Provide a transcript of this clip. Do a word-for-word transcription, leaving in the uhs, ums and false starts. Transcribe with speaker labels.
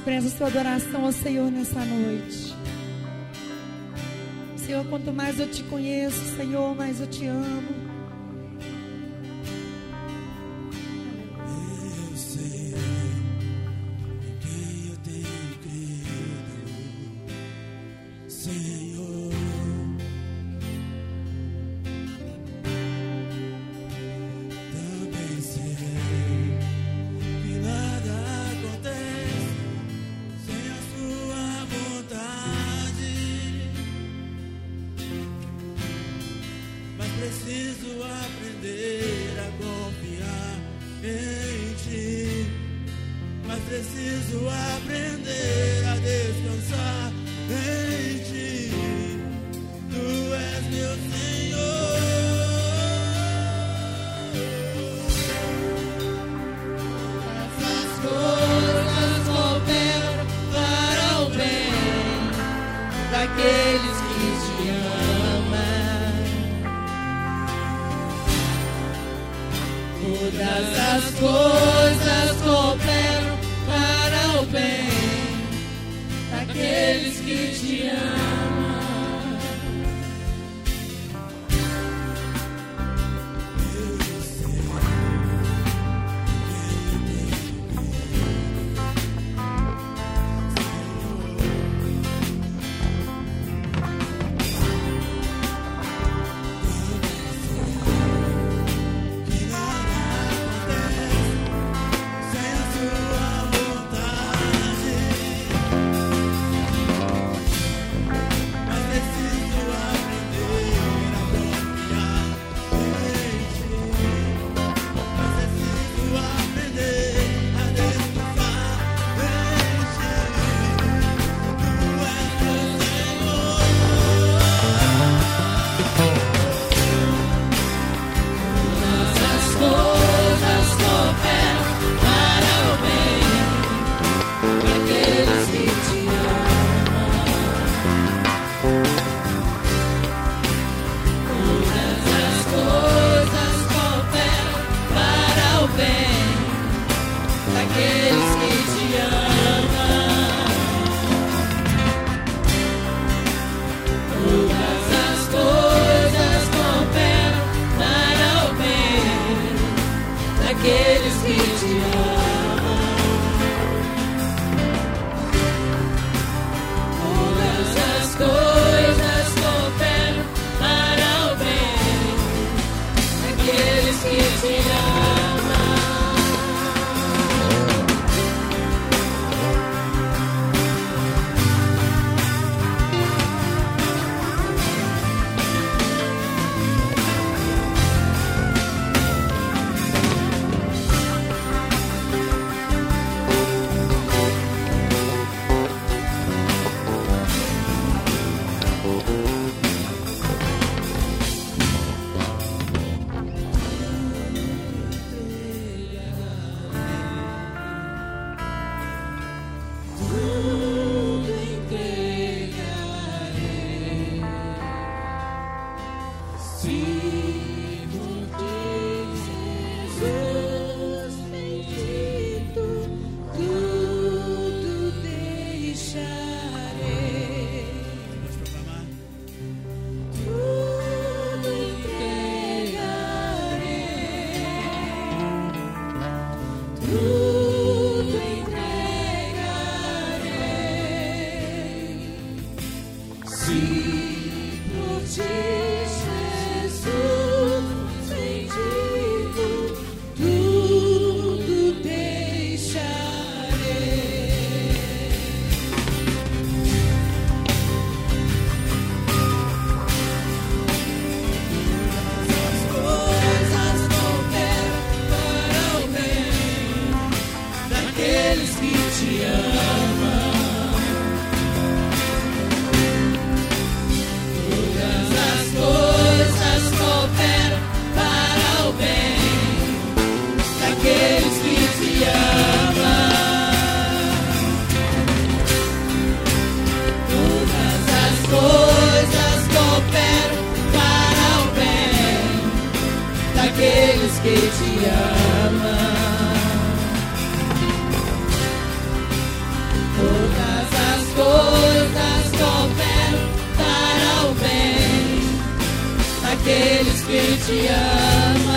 Speaker 1: expressa sua adoração ao Senhor nessa noite. Senhor, quanto mais eu te conheço, Senhor, mais eu te amo.
Speaker 2: Eu sei em quem eu tenho crido, Senhor. Também sei que nada acontece sem a sua vontade, mas preciso aprender a confiar em ti, mas preciso aprender a descansar em ti. Tu és meu Senhor.
Speaker 3: Essas coisas cooperam para o bem daqueles que te amam. Todas as coisas cooperam para o bem daqueles que te amam.
Speaker 2: Que nada acontece sem a sua vontade, mas preciso aprender a confiar em ti, mas preciso aprender a descansar em ti. Tu és meu Senhor.
Speaker 3: Essas coisas cooperam para o bem daqueles que te amam. Todas as coisas cooperam para o bem daqueles que te amam. Todas as coisas cooperam para o bem daqueles que te amam. Todas as coisas cooperam para o bem daqueles que te amam. Tudo entregarei, se por ti, Jesus bendito, tudo deixarei.
Speaker 2: Vamos proclamar.
Speaker 3: Tudo entregarei, tudo entregarei, se por ti, Jesus bendito, tudo deixarei. As coisas cooperam para o bem daqueles que te amam. daqueles que te amam.